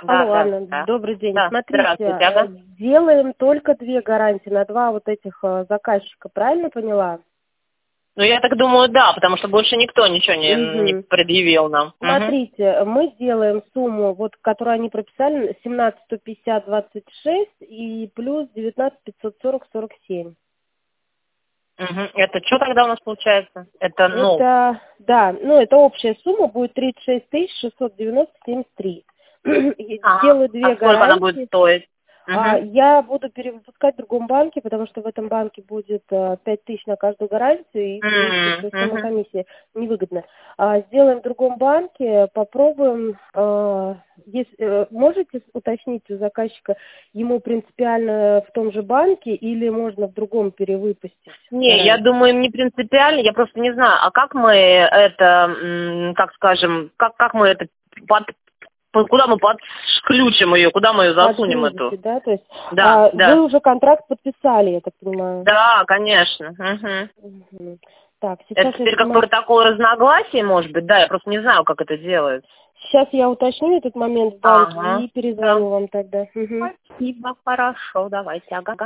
Да, Алло, да, Анна, да. добрый день. Да, Смотрите, здравствуйте, ага. делаем только 2 гарантии на 2 вот этих заказчика, правильно поняла? Ну, я так думаю, да, потому что больше никто ничего не Угу. предъявил нам. Мгм. Смотрите, мы сделаем сумму, вот, которую они прописали, 17 150 26 и плюс 19 540 47. Мгм. Это что тогда у нас получается? Это, ну, Это, да, ну, это общая сумма будет 36 690 73. ага. Делаю 2 А сколько она будет гарантии. стоить? Мгм. Я буду перевыпускать в другом банке, потому что в этом банке будет 5000 на каждую гарантию, и увеличится сумма Мгм. комиссии. Невыгодно. Сделаем в другом банке, попробуем. Можете уточнить у заказчика, ему принципиально в том же банке или можно в другом перевыпустить Не, я гарантию? думаю, им не принципиально, я просто не знаю, а как мы это, как скажем, как мы это, куда мы подключим ее, куда мы ее засунем Подгрузите, эту? да? То есть Да, вы да. уже контракт подписали, я так понимаю. Да, конечно. Мгм. Мгм. Так, Это сейчас я теперь как снимаю. протокол разногласий, может быть, да, я просто не знаю, как это делают. Сейчас я уточню этот момент в банке Ага, и да. перезвоню вам тогда. Мгм. Спасибо, хорошо, давайте, ага.